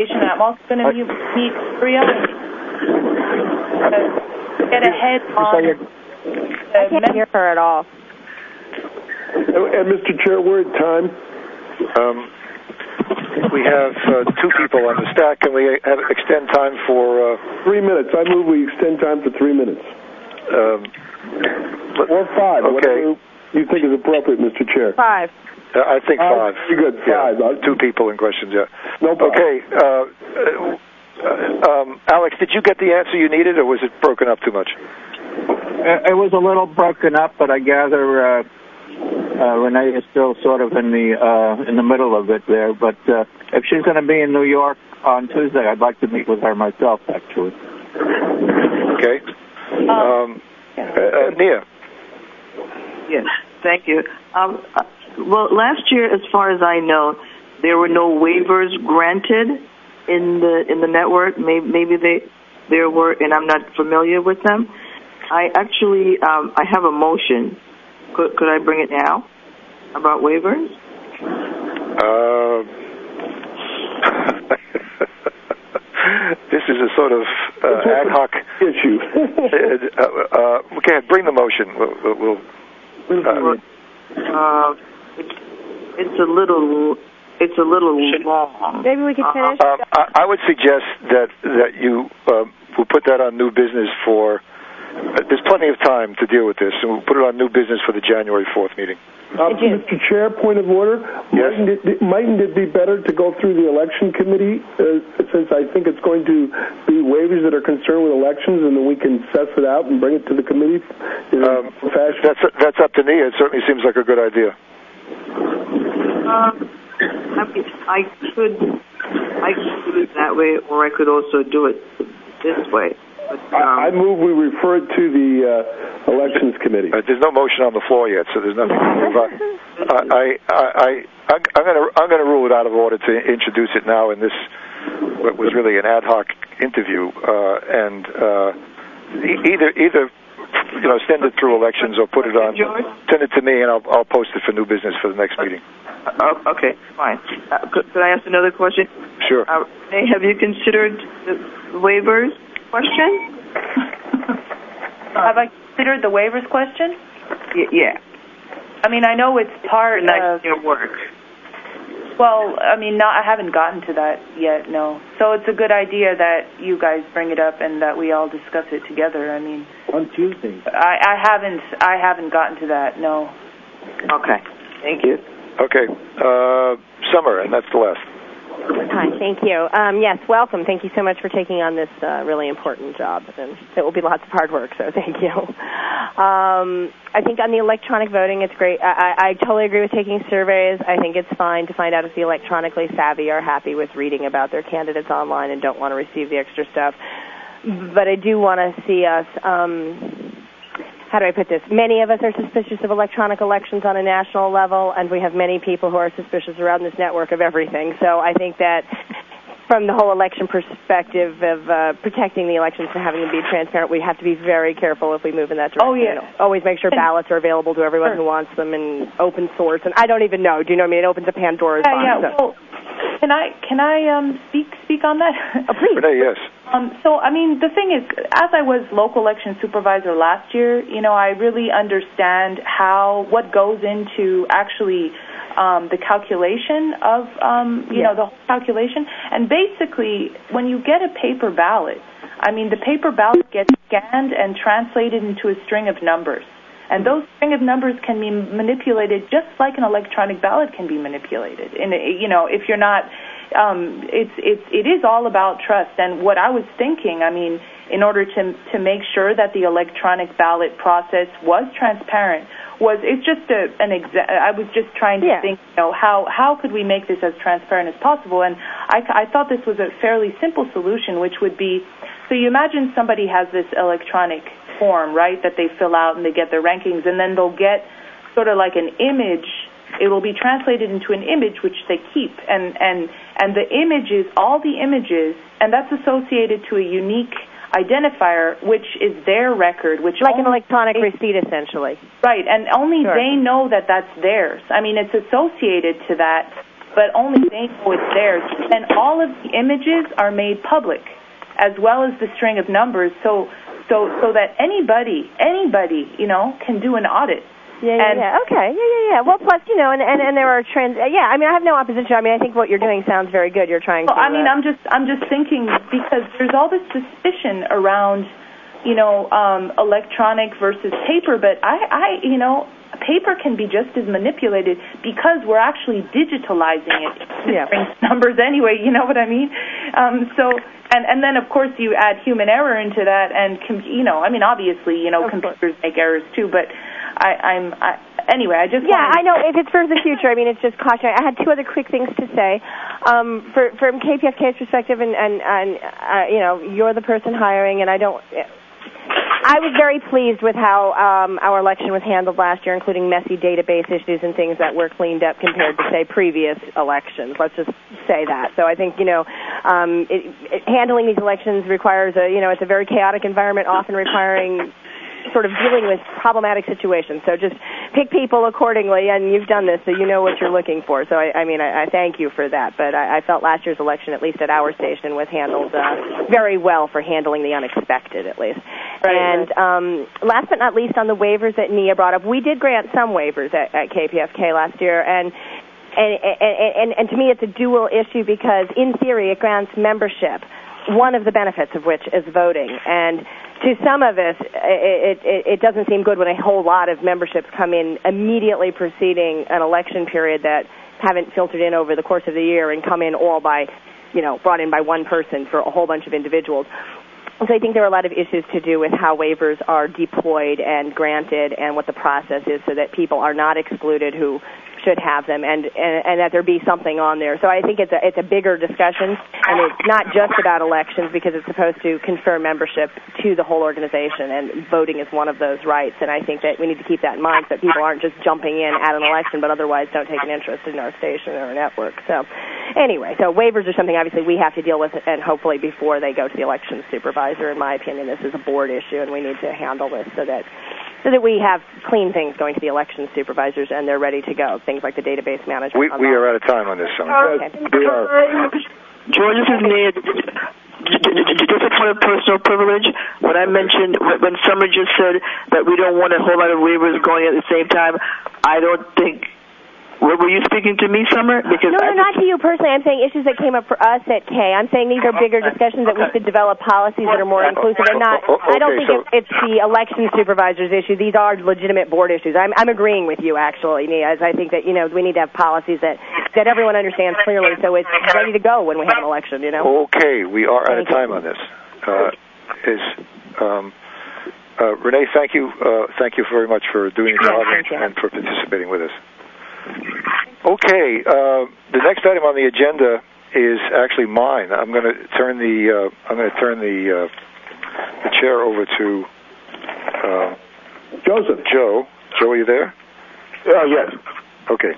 I'm also going to meet Priya. Get ahead on. I can't hear her at all. And Mr. Chair, we're at time. We have 2 people on the stack. Can we extend time for 3 minutes? I move we extend time for 3 minutes. Or 5. Okay. Whatever you think is appropriate, Mr. Chair. 5. I think 5. Very good. 5. Yeah. 2 people in questions. Yeah. No problem. Okay. Alex, did you get the answer you needed, or was it broken up too much? It was a little broken up, but I gather Renee is still sort of in the middle of it there. But if she's going to be in New York on Tuesday, I'd like to meet with her myself, actually. Okay. Nia. Yes, thank you. Well, last year, as far as I know, there were no waivers granted in the network. Maybe there were, and I'm not familiar with them. I actually I have a motion. Could I bring it now about waivers? This is a sort of ad hoc issue. Okay, bring the motion. We'll It's a little long. Maybe we could finish. I would suggest that you will put that on new business for. There's plenty of time to deal with this, and we'll put it on new business for the January 4th meeting. Mr. Chair, point of order. Yes. Mightn't it be better to go through the election committee, since I think it's going to be waivers that are concerned with elections, and then we can suss it out and bring it to the committee in a fashion? That's up to me. It certainly seems like a good idea. I could do it that way, or I could also do it this way. But, I move we refer it to the elections committee. There's no motion on the floor yet, so there's nothing to move on. I'm going to rule it out of order to introduce it now in this what was really an ad hoc interview, and either send it through elections or put it on. Send it to me, and I'll post it for new business for the next meeting. Okay, fine. Could I ask another question? Sure. Have you considered the waivers question? Have I considered the waivers question? Yeah. I mean, I know it's part of your work. Well, I mean, I haven't gotten to that yet, no. So it's a good idea that you guys bring it up and that we all discuss it together. I mean, on Tuesday. I haven't gotten to that, no. Okay. Thank you. Okay. Summer, and that's the last. Hi, thank you. Yes, welcome. Thank you so much for taking on this really important job. And it will be lots of hard work, so thank you. I think on the electronic voting, it's great. I totally agree with taking surveys. I think it's fine to find out if the electronically savvy are happy with reading about their candidates online and don't want to receive the extra stuff. But I do want to see us... how do I put this? Many of us are suspicious of electronic elections on a national level, and we have many people who are suspicious around this network of everything. So I think that from the whole election perspective of protecting the elections and having them be transparent, we have to be very careful if we move in that direction. Oh, yeah. Always make sure ballots are available to everyone who wants them and open source. And I don't even know. Do you know what I mean? It opens a Pandora's box. Yeah. Well, can I speak on that? Oh, please. Renee, yes. So, I mean, the thing is, as I was local election supervisor last year, I really understand what goes into actually the calculation of, the whole calculation. And basically, when you get a paper ballot, I mean, the paper ballot gets scanned and translated into a string of numbers. And those string of numbers can be manipulated just like an electronic ballot can be manipulated. And, if you're not... it is all about trust. And what I was thinking, I mean, in order to make sure that the electronic ballot process was transparent, it's just I was just trying to think, how could we make this as transparent as possible? And I thought this was a fairly simple solution, which would be, so you imagine somebody has this electronic form, right, that they fill out and they get their rankings, and then they'll get sort of like an image. It will be translated into an image which they keep, and the images, all the images, and that's associated to a unique identifier, which is their record, which like an electronic receipt, essentially. Right, and only they know that that's theirs. I mean, it's associated to that but only they know it's theirs. And all of the images are made public, as well as the string of numbers, so that anybody, can do an audit. Okay. Well, plus, and there are trends. I mean, I have no opposition. I mean, I think what you're doing sounds very good. You're trying to. I mean, I'm just thinking, because there's all this suspicion around, electronic versus paper, but I paper can be just as manipulated because we're actually digitalizing it. It brings numbers anyway. You know what I mean? And then of course you add human error into that, and obviously computers make errors too, but. Anyway, I just I know. If it's for the future, I mean, it's just cautionary. I had two other quick things to say. From KPFK's perspective, and you're the person hiring, and I was very pleased with how our election was handled last year, including messy database issues and things that were cleaned up compared to, say, previous elections. Let's just say that. So I think, handling these elections requires it's a very chaotic environment, often requiring sort of dealing with problematic situations. So just pick people accordingly, and you've done this, so you know what you're looking for. So, I thank you for that. But I felt last year's election, at least at our station, was handled very well for handling the unexpected, at least. Right, and last but not least, on the waivers that Nia brought up, we did grant some waivers at KPFK last year, and to me it's a dual issue because, in theory, it grants membership, one of the benefits of which is voting. And to some of us, it doesn't seem good when a whole lot of memberships come in immediately preceding an election period that haven't filtered in over the course of the year and come in all by, brought in by one person for a whole bunch of individuals. So I think there are a lot of issues to do with how waivers are deployed and granted and what the process is so that people are not excluded who should have them, and that there be something on there. So I think it's a bigger discussion, and it's not just about elections because it's supposed to confer membership to the whole organization, and voting is one of those rights. And I think that we need to keep that in mind so that people aren't just jumping in at an election but otherwise don't take an interest in our station or our network. So anyway, so waivers are something obviously we have to deal with, and hopefully before they go to the election supervisor. In my opinion, this is a board issue, and we need to handle this so that we have clean things going to the election supervisors and they're ready to go. Things like the database management. We are out of time on this, Summer. Okay. We are. George, this is Nia. Just a point of personal privilege. When I mentioned, when Summer just said that we don't want a whole lot of waivers going at the same time, I don't think. Were you speaking to me, Summer? Because no, not to you personally. I'm saying issues that came up for us at K. I'm saying these are bigger discussions that we should develop policies that are more inclusive. And not. I don't think it's the election supervisor's issue. These are legitimate board issues. I'm agreeing with you, actually, Nia. As I think that we need to have policies that everyone understands clearly, so it's ready to go when we have an election. Okay, we are out of time on this. Renee, thank you very much for doing the job and for participating with us. Okay, the next item on the agenda is actually mine. I'm going to turn the chair over to Joseph. Joe, are you there? Yes. Okay.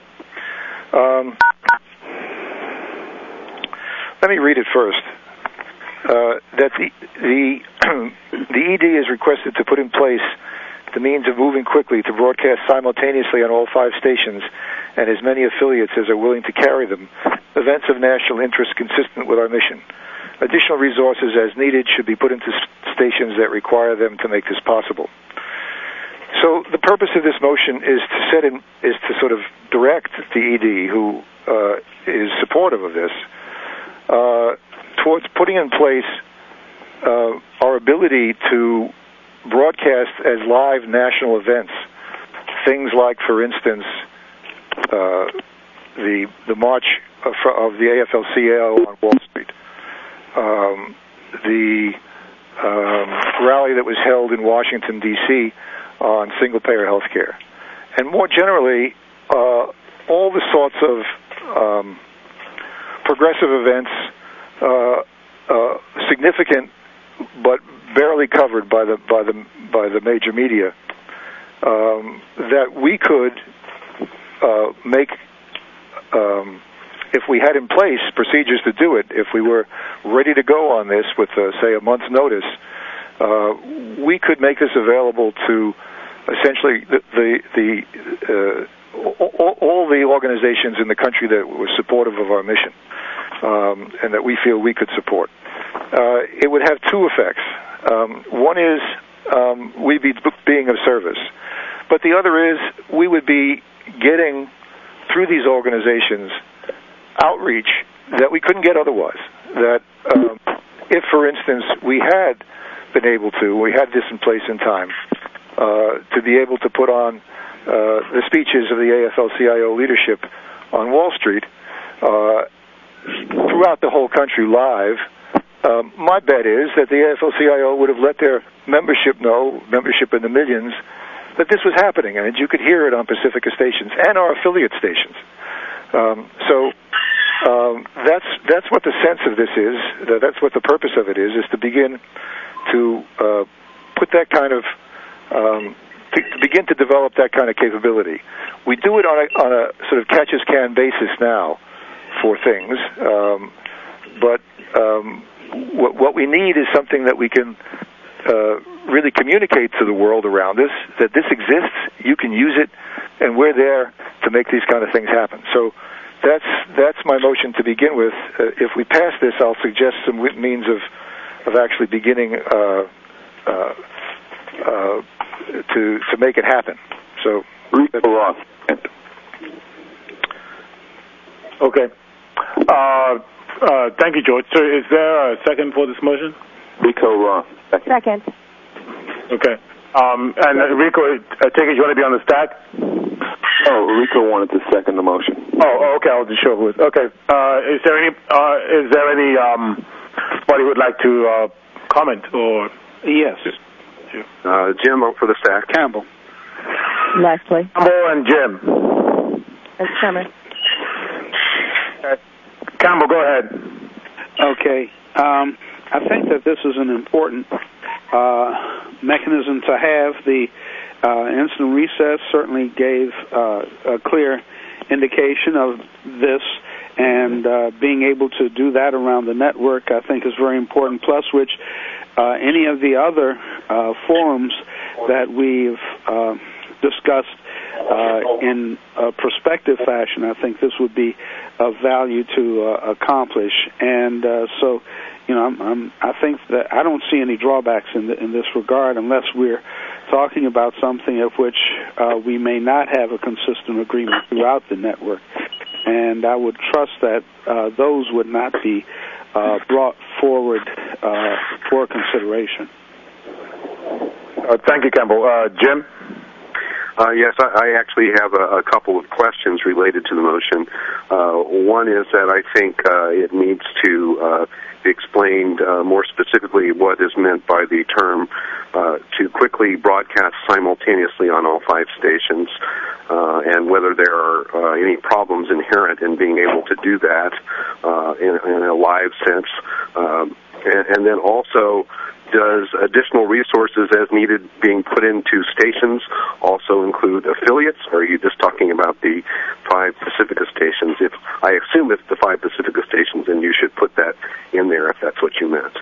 Let me read it first. That the ED is requested to put in place the means of moving quickly to broadcast simultaneously on all 5 stations and as many affiliates as are willing to carry them, events of national interest consistent with our mission. Additional resources as needed should be put into stations that require them to make this possible. So the purpose of this motion is to sort of direct the ED, who is supportive of this, towards putting in place our ability to broadcast as live national events, things like, for instance, the march of the AFL-CIO on Wall Street, the rally that was held in Washington, D.C. on single-payer health care, and more generally, all the sorts of progressive events, significant but barely covered by the major media, that we could make, if we had in place procedures to do it, if we were ready to go on this with, say, a month's notice, we could make this available to essentially the all the organizations in the country that were supportive of our mission, and that we feel we could support. It would have two effects. One is we'd be being of service, but the other is we would be getting through these organizations outreach that we couldn't get otherwise. That if, for instance, we had been able to, we had this in place in time, to be able to put on the speeches of the AFL-CIO leadership on Wall Street throughout the whole country live, my bet is that the AFL-CIO would have let their membership know, membership in the millions, that this was happening, and you could hear it on Pacifica stations and our affiliate stations. That's what the sense of this is. That's what the purpose of it is to begin to put that kind of to begin to develop that kind of capability. We do it on a sort of catch-as-can basis now for things, but what we need is something that we can really communicate to the world around us, that this exists, you can use it, and we're there to make these kind of things happen. So that's my motion to begin with. If we pass this, I'll suggest some means of actually beginning to make it happen. So Rico Roth. Okay. Thank you, George. So is there a second for this motion? Rico Roth. Second. Okay. And Rico, I take it you want to be on the stack? Oh, Rico wanted to second the motion. Oh, okay. I wasn't sure who was. Okay. Is there any anybody who would like to comment or? Yes. Jim, for the stack. Campbell. Leslie. Campbell and Jim. And Summer. Campbell, go ahead. Okay. I think that this is an important mechanism to have. The instant recess certainly gave a clear indication of this, and being able to do that around the network I think is very important, plus which any of the other forums that we've discussed in a prospective fashion, I think this would be of value to accomplish. And so, you know, I think that I don't see any drawbacks in this regard, unless we're talking about something of which we may not have a consistent agreement throughout the network. And I would trust that those would not be brought forward for consideration. Thank you, Campbell. Jim? Yes, I actually have a couple of questions related to the motion. One is that I think it needs to be explained more specifically what is meant by the term to quickly broadcast simultaneously on all 5 stations, and whether there are any problems inherent in being able to do that in a live sense. And then also, does additional resources as needed being put into stations also include affiliates, or are you just talking about the 5 Pacifica stations? If I assume it's the 5 Pacifica stations, then you should put that in there if that's what you meant.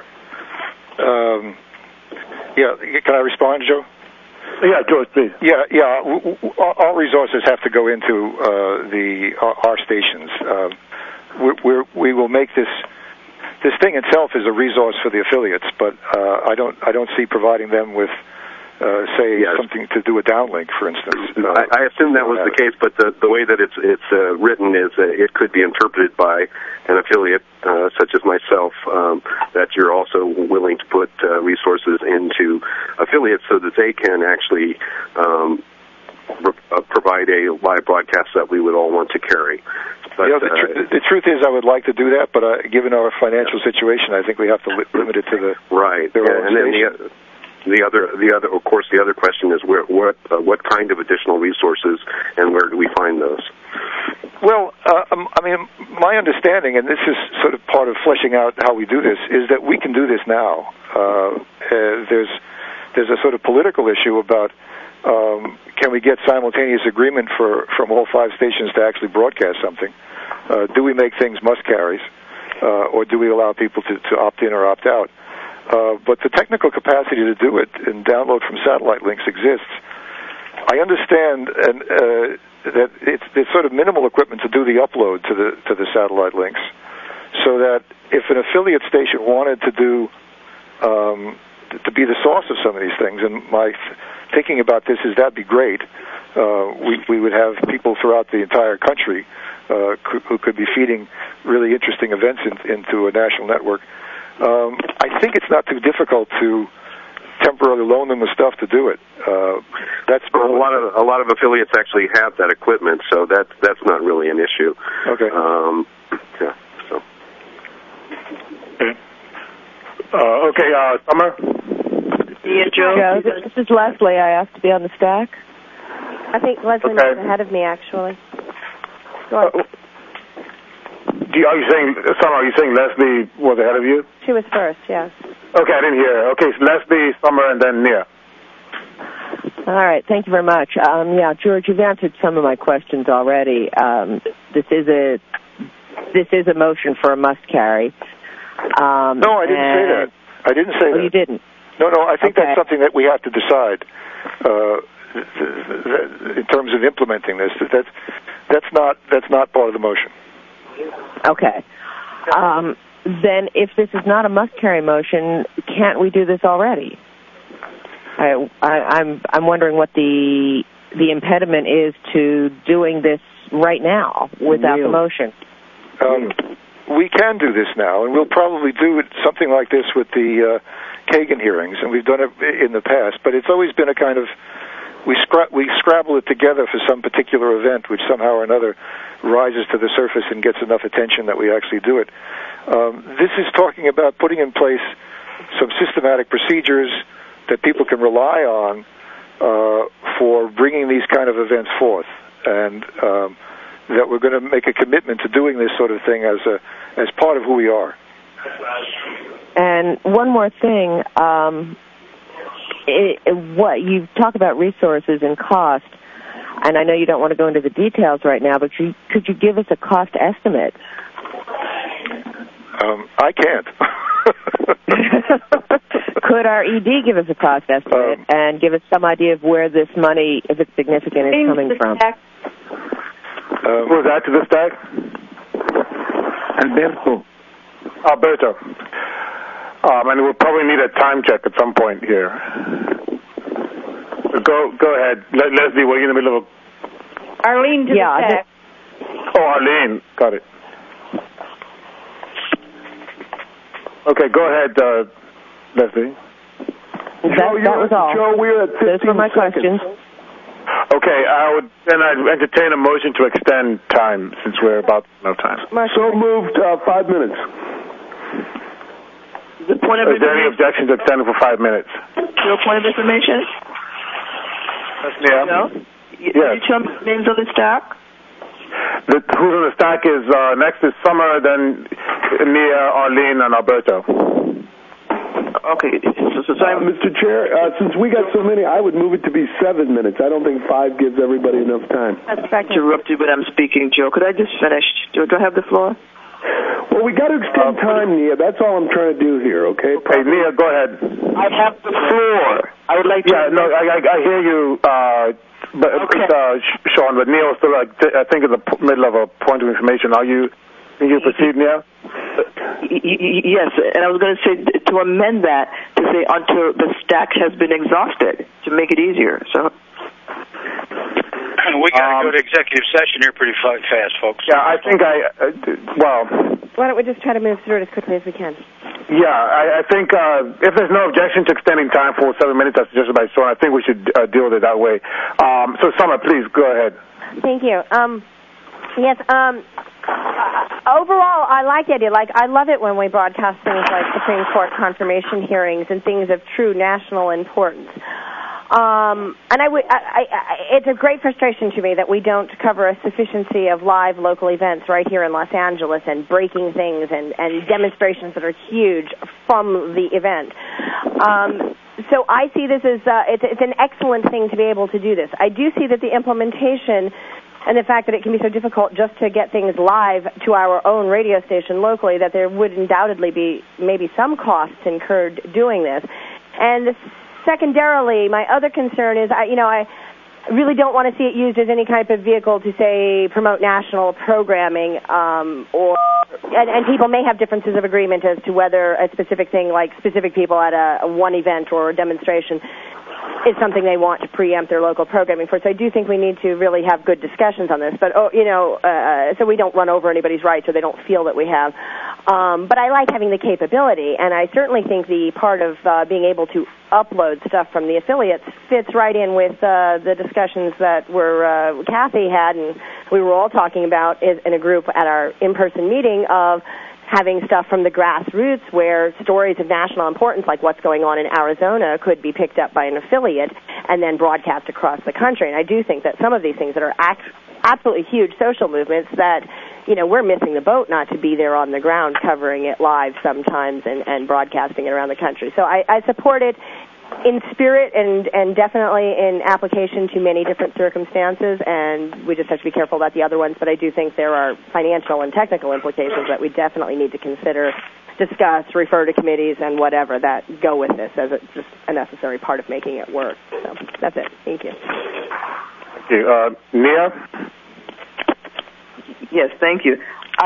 Yeah, can I respond, Joe? Yeah, George, please. Yeah. All resources have to go into our stations. We will make this thing itself is a resource for the affiliates, but I don't see providing them with something to do a downlink, for instance. I assume that was the case, but the way that it's written is it could be interpreted by an affiliate such as myself that you're also willing to put resources into affiliates so that they can actually provide a live broadcast that we would all want to carry. But, the truth is, I would like to do that, but given our financial situation, I think we have to limit it to the right. And then the other question is what kind of additional resources and where do we find those? Well, I mean, my understanding, and this is sort of part of fleshing out how we do this, is that we can do this now. There's a sort of political issue about can we get simultaneous agreement from all 5 stations to actually broadcast something? Do we make things must-carries, or do we allow people to opt in or opt out? But the technical capacity to do it and download from satellite links exists. I understand, and that it's sort of minimal equipment to do the upload to the satellite links, so that if an affiliate station wanted to do to be the source of some of these things, and my thinking about this is that'd be great. We would have people throughout the entire country who could be feeding really interesting events into a national network. I think it's not too difficult to temporarily loan them the stuff to do it. That's a lot of affiliates actually have that equipment, so that's not really an issue. Okay. Yeah. So. Okay. Summer. Yeah, Joe. This is Leslie. I asked to be on the stack. I think Leslie was ahead of me, actually. Go on. Are you saying Leslie was ahead of you? She was first, yes. Okay, I didn't hear. Okay, so Leslie, Summer, and then Nia. All right, thank you very much. Yeah, George, you've answered some of my questions already. This is a motion for a must carry. No, I didn't say that. I didn't say that. Oh, you didn't? No, I think that's something that we have to decide in terms of implementing this. That's not part of the motion. Okay. Then if this is not a must-carry motion, can't we do this already? I'm wondering what the impediment is to doing this right now without the motion. We can do this now, and we'll probably do something like this with the Kagan hearings, and we've done it in the past, but it's always been a kind of, we scrabble it together for some particular event which somehow or another rises to the surface and gets enough attention that we actually do it. This is talking about putting in place some systematic procedures that people can rely on for bringing these kind of events forth, and that we're going to make a commitment to doing this sort of thing as part of who we are. And one more thing, what you talk about resources and cost, and I know you don't want to go into the details right now, but could you give us a cost estimate? I can't. Could our ED give us a cost estimate and give us some idea of where this money, if it's significant, is coming from? Who's that to the stack? Alberto. And we'll probably need a time check at some point here. Go ahead. Leslie, we're in the middle of Arlene to the stack. Oh, Arlene. Got it. Okay, go ahead, Leslie. That was all. Joe, we're at 15 Those were my questions. Okay, I'd entertain a motion to extend time since we're about no time. So moved, 5 minutes. Is there any objection to extending for 5 minutes? Your point of information? Yeah. No? Yes. Can you tell me the names on the stack? Who's on the stack is, next is Summer, then Nia, Arlene, and Alberto. Okay. Mr. Chair, since we got so many, I would move it to be 7 minutes. I don't think 5 gives everybody enough time. That's interrupted, but I'm speaking, Joe. Could I just finish? Do I have the floor? Well, we got to extend time, Nia. That's all I'm trying to do here, okay? Okay, Nia, go ahead. I have the floor. I would like to... Yeah, no, I hear you, but Sean, but Nia was still, I think, in the middle of a point of information. Can you proceed, Nia? Yes, and I was going to say to amend that to say until the stack has been exhausted to make it easier. So we got to go to executive session here pretty fast, folks. Yeah, I think why don't we just try to move through it as quickly as we can? Yeah, I think if there's no objection to extending time for 7 minutes, as suggested by Sean, I think we should deal with it that way. So, Summer, please go ahead. Thank you. Yes. Overall, I like the idea. I love it when we broadcast things like Supreme Court confirmation hearings and things of true national importance. And it's a great frustration to me that we don't cover a sufficiency of live local events right here in Los Angeles and breaking things and demonstrations that are huge from the event. So I see this as it's an excellent thing to be able to do this. I do see that the implementation and the fact that it can be so difficult just to get things live to our own radio station locally, that there would undoubtedly be maybe some costs incurred doing this. And secondarily, my other concern is, really don't want to see it used as any type of vehicle to, say, promote national programming, and people may have differences of agreement as to whether a specific thing, like specific people at a one event or a demonstration, is something they want to preempt their local programming for. So I do think we need to really have good discussions on this, but so we don't run over anybody's rights or they don't feel that we have. But I like having the capability, and I certainly think the part of being able to upload stuff from the affiliates fits right in with the discussions that Kathy had, and we were all talking about in a group at our in-person meeting of having stuff from the grassroots where stories of national importance, like what's going on in Arizona, could be picked up by an affiliate and then broadcast across the country. And I do think that some of these things that are absolutely huge social movements that, we're missing the boat not to be there on the ground covering it live sometimes and broadcasting it around the country. So I support it in spirit and definitely in application to many different circumstances, and we just have to be careful about the other ones, but I do think there are financial and technical implications that we definitely need to consider, discuss, refer to committees, and whatever that go with this as just a necessary part of making it work. So that's it. Thank you. Thank you. Nia? Yes, thank you.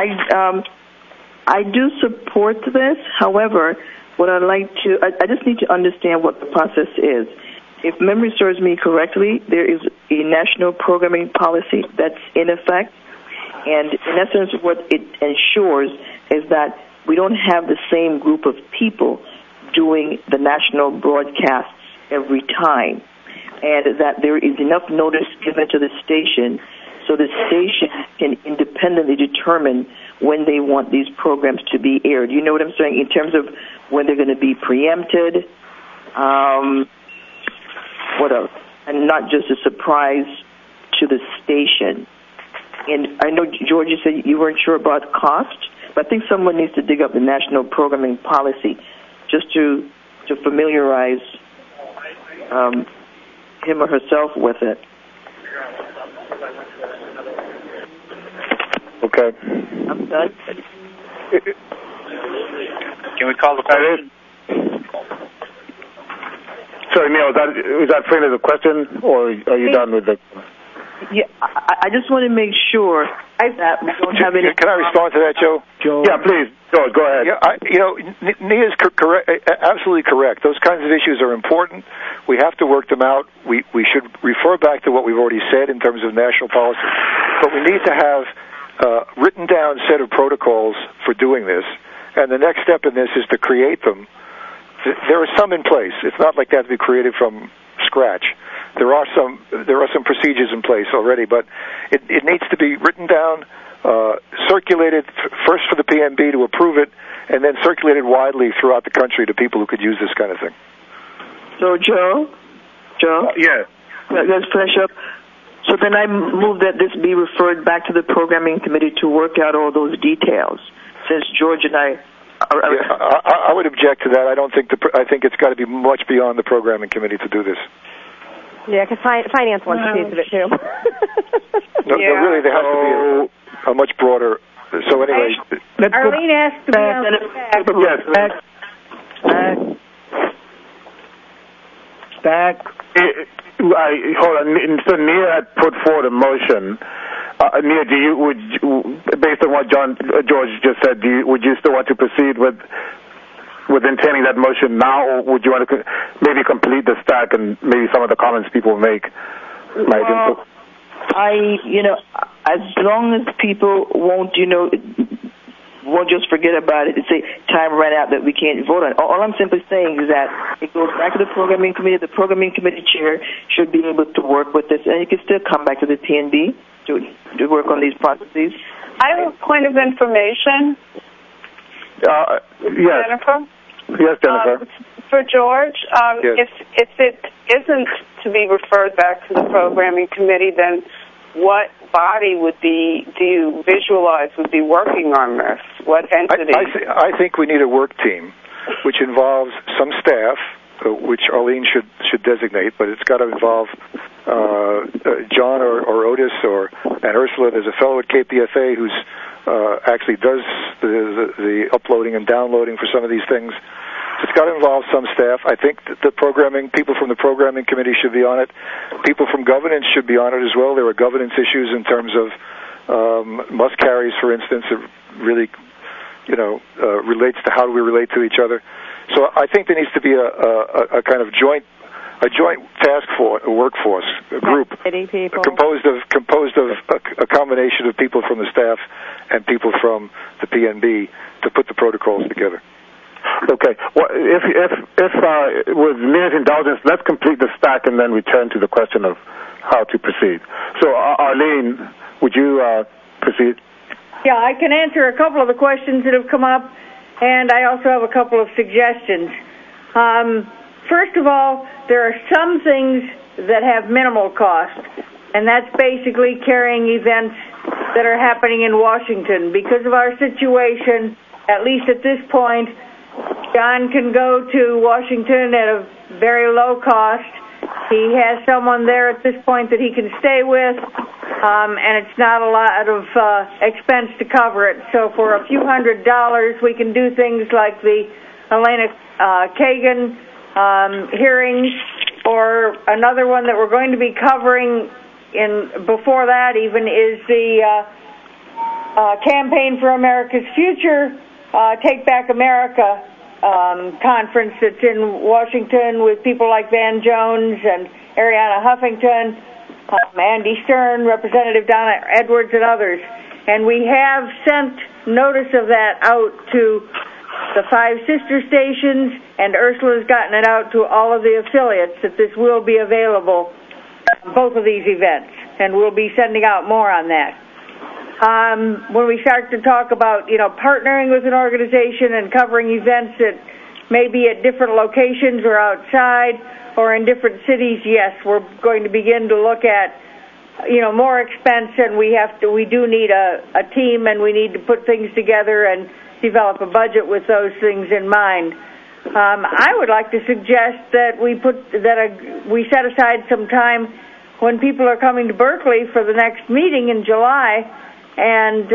I do support this. However, what I just need to understand what the process is. If memory serves me correctly, there is a national programming policy that's in effect, and in essence what it ensures is that we don't have the same group of people doing the national broadcasts every time, and that there is enough notice given to the station so the station can independently determine when they want these programs to be aired. You know what I'm saying? In terms of when they're going to be preempted, what else? And not just a surprise to the station. And I know, George, you said you weren't sure about cost, but I think someone needs to dig up the national programming policy just to familiarize him or herself with it. Okay. I'm done. Can we call the question? Sorry, Neil, is that framed as a question, or are you done with it? Yeah, I just want to make sure that we don't have any... Can I respond to that, Joe? Yeah, please. Go ahead. Yeah, Nia's correct, absolutely correct. Those kinds of issues are important. We have to work them out. We should refer back to what we've already said in terms of national policy. But we need to have a written down set of protocols for doing this. And the next step in this is to create them. There are some in place. It's not like they have to be created from scratch. There are some procedures in place already, but it needs to be written down, circulated first for the PNB to approve it, and then circulated widely throughout the country to people who could use this kind of thing. So, Joe? Yeah. Let's finish up. So then I move that this be referred back to the programming committee to work out all those details. Since George and I would object to that. I think it's got to be much beyond the programming committee to do this. Yeah, because finance wants a piece of it too. No, really, there has to be a much broader. So anyway, Arlene asked to be on the back. Back. Hold on. So Nia had put forward a motion. Nia, based on what George just said, would you still want to proceed with intending that motion now, or would you want to maybe complete the stack and maybe some of the comments people make? Well, as long as people won't just forget about it and say time ran out that we can't vote on it. All I'm simply saying is that it goes back to the programming committee. The programming committee chair should be able to work with this, and you can still come back to the PNB to work on these processes. I have a point of information. Yes. Jennifer? Yes, Jennifer. For George, yes. If it isn't to be referred back to the programming committee, then what body do you visualize would be working on this? What entity? I think we need a work team, which involves some staff, which Arlene should designate, but it's got to involve John or Otis and Ursula. There's a fellow at KPFA who's actually does the uploading and downloading for some of these things. It's got to involve some staff. I think that people from the programming committee should be on it. People from governance should be on it as well. There are governance issues in terms of must carries, for instance. It really, relates to how do we relate to each other. So I think there needs to be a kind of joint task force, a workforce, a group composed of a combination of people from the staff and people from the PNB to put the protocols together. Okay. Well, if with Nia's indulgence, let's complete the stack and then return to the question of how to proceed. So, Arlene, would you proceed? Yeah, I can answer a couple of the questions that have come up, and I also have a couple of suggestions. First of all, there are some things that have minimal cost, and that's basically carrying events that are happening in Washington. Because of our situation, at least at this point, John can go to Washington at a very low cost. He has someone there at this point that he can stay with, and it's not a lot of expense to cover it. So for a few $100s, we can do things like the Elena Kagan hearings, or another one that we're going to be covering before that even is the Campaign for America's Future, Take Back America conference that's in Washington with people like Van Jones and Arianna Huffington, Andy Stern, Representative Donna Edwards, and others. And we have sent notice of that out to the 5 sister stations, and Ursula's gotten it out to all of the affiliates that this will be available, both of these events, and we'll be sending out more on that. When we start to talk about, partnering with an organization and covering events that may be at different locations or outside or in different cities, yes, we're going to begin to look at, more expense, and we do need a team, and we need to put things together and develop a budget with those things in mind. I would like to suggest that we set aside some time when people are coming to Berkeley for the next meeting in July, and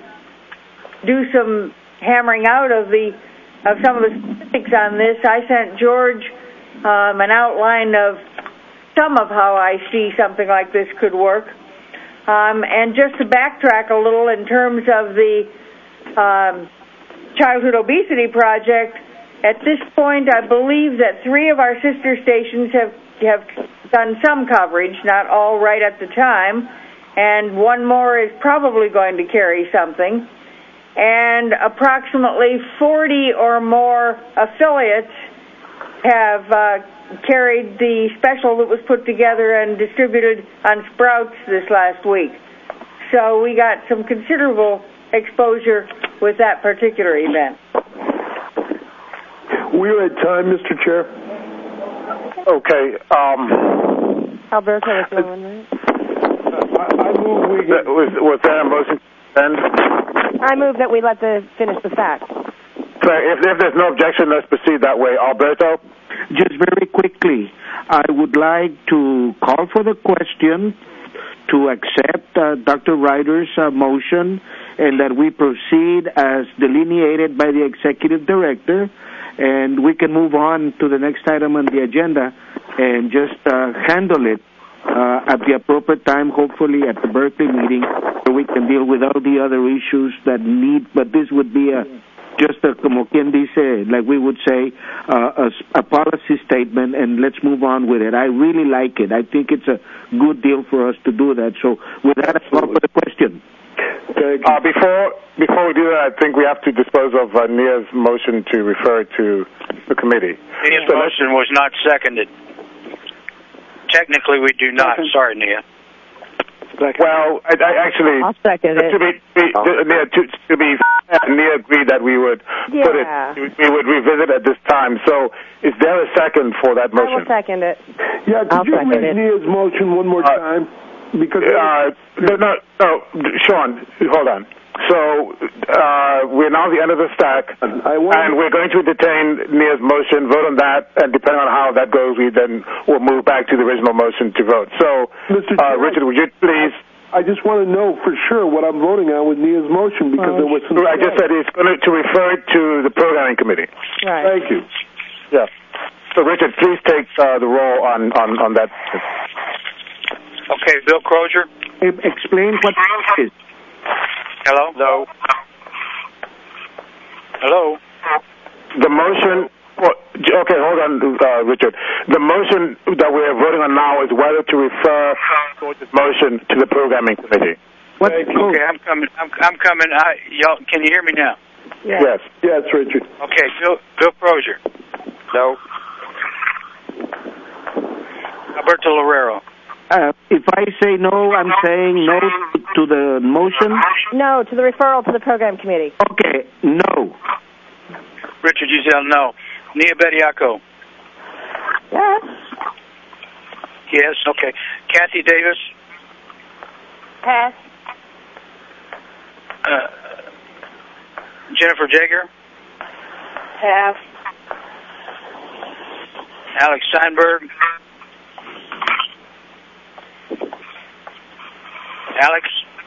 do some hammering out of some of the specifics on this. I sent George an outline of some of how I see something like this could work. And just to backtrack a little in terms of the Childhood Obesity Project, at this point I believe that 3 of our sister stations have done some coverage, not all right at the time, and 1 more is probably going to carry something. And approximately 40 or more affiliates have carried the special that was put together and distributed on Sprouts this last week. So we got some considerable exposure with that particular event. We're at time, Mr. Chair. Okay. Alberto was going, right? I move was there a motion to end? I move that we finish the fact. So if there's no objection, let's proceed that way. Alberto? Just very quickly, I would like to call for the question to accept Dr. Ryder's motion, and that we proceed as delineated by the executive director, and we can move on to the next item on the agenda and just handle it at the appropriate time, hopefully at the Berkeley meeting, where we can deal with all the other issues that need, but this would be como quien dice, like we would say, a policy statement, and let's move on with it. I really like it. I think it's a good deal for us to do that. So with that, I call for the question. Before we do that, I think we have to dispose of Nia's motion to refer to the committee. Nia's motion was not seconded. Technically, we do not. Sorry, Nia. Well, actually, I'll second it. To be Nia agreed that we would put it. We would revisit at this time. So, is there a second for that motion? I will second it. Yeah, could you read Nia's motion one more time? Because no, Sean, hold on. So we're now at the end of the stack, and we're going to detain Nia's motion, vote on that, and depending on how that goes, we'll move back to the original motion to vote. So, Richard, would you please? I just want to know for sure what I'm voting on with Nia's motion, because there was some... I just said it's going to refer it to the programming committee. Right. Thank you. Yeah. So, Richard, please take the roll on that. Okay, Bill Crozier. Explain what it is. Hello? No. Hello? The motion... Well, okay, hold on, Richard. The motion that we're voting on now is whether to refer George's motion to the programming committee. What? Okay, I'm coming. Y'all, can you hear me now? Yes. Yes, Richard. Okay, Bill Crozier. No. Alberto Lorero. If I say no, I'm saying no to the motion? No, to the referral to the program committee. Okay, no. Richard Uzel, no. Nia Bediaco. Yes. Yes, okay. Kathy Davis. Pass. Jennifer Jaeger. Pass. Alex Steinberg. Alex.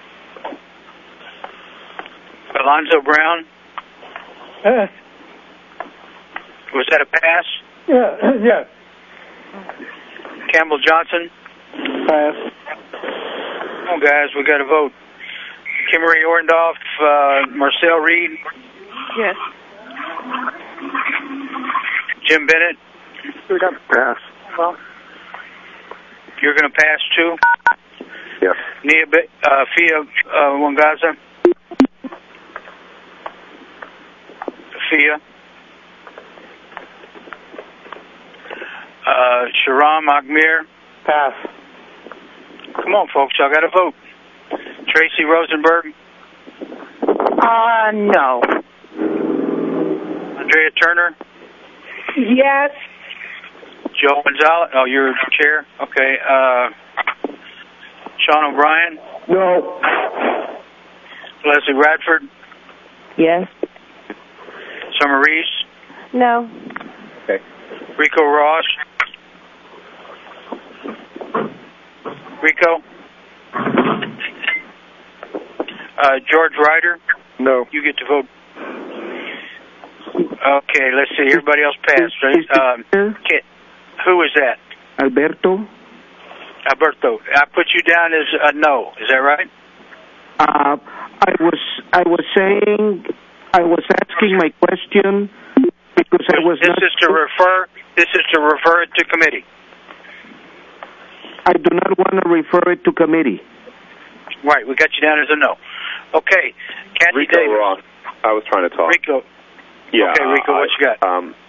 Alonzo Brown. Pass. Was that a pass? Yeah. Campbell Johnson. Pass. Come on, guys, we got to vote. Kimmery Orndorff, Marcel Reed. Yes. Jim Bennett. Pass. Well. You're going to pass too? Yes. Fia Wangaza. Fia. Sharam Agmir. Pass. Come on, folks, y'all got to vote. Tracy Rosenberg. No. Andrea Turner. Yes. Joe Gonzalez. Oh, you're the chair? Okay. Sean O'Brien. No. Leslie Radford. Yes. Summer Reese. No. Okay. Rico Ross. Rico. George Ryder. No. You get to vote. Okay, let's see. Everybody else passed, right? Who is that? Alberto. Alberto. I put you down as a no. Is that right? I was saying, I was asking my question because I was not... This is to refer it to committee. I do not want to refer it to committee. Right, we got you down as a no. Okay, Kathy Rico Davis. Ross. I was trying to talk. Rico. Yeah. Okay, Rico, what you got?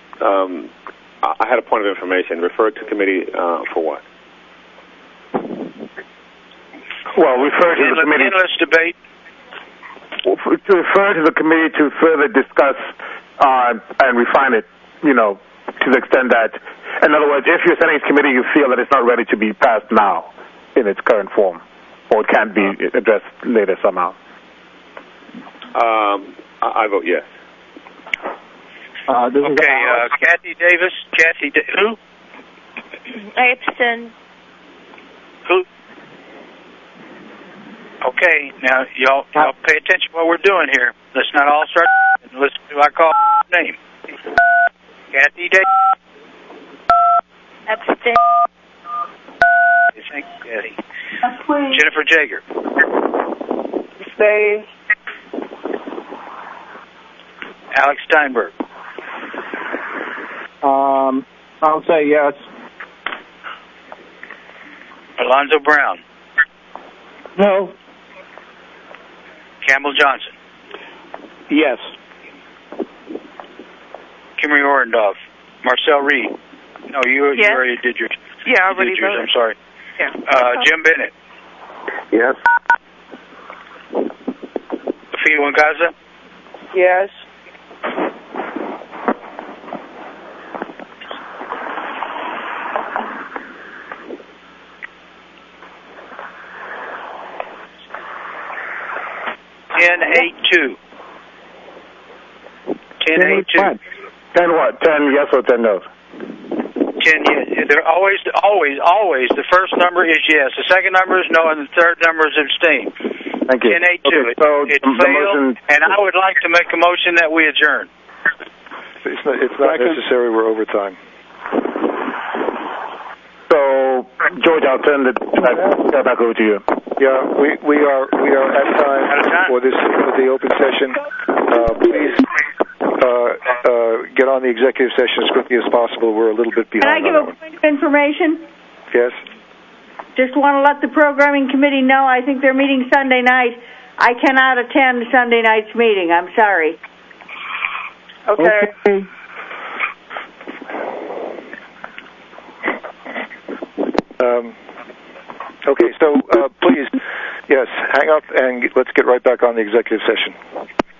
I had a point of information. Refer it to committee for what? Well, refer to the committee. Endless debate. To refer to the committee to further discuss and refine it, to the extent that, in other words, if you're sending it to committee, you feel that it's not ready to be passed now in its current form, or it can't be addressed later somehow. I vote yes. Kathy Davis. Who? I abstain. Who? Okay, now y'all pay attention to what we're doing here. Let's not all start and listen to I call name. Kathy Davis. Abstain. Thank you, Kathy. Jennifer Jaeger. Abstain. Alex Steinberg. I'll say yes. Alonzo Brown. No. Campbell Johnson. Yes. Kimmery Orndorff. Marcel Reed. No, you already did yours. Yeah, I already did yours. voted. I'm sorry. Yeah. Jim Bennett. Yes. Fia Wangaza. Yes. $10-8-2. 10-8-2. 10 what? 10 yes or 10 no? 10 yes. They're always. The first number is yes. The second number is no, and the third number is abstain. Thank you. 10-8-2. Okay, so it the failed, motion... and I would like to make a motion that we adjourn. It's not necessary. We're over time. So, George, I'll turn it back over to you. Yeah, we are at time for the open session. Please get on the executive session as quickly as possible. We're a little bit behind. Can I give a point of information? Yes. Just want to let the programming committee know. I think they're meeting Sunday night. I cannot attend Sunday night's meeting. I'm sorry. Okay. Okay, so please, yes, hang up and let's get right back on the executive session.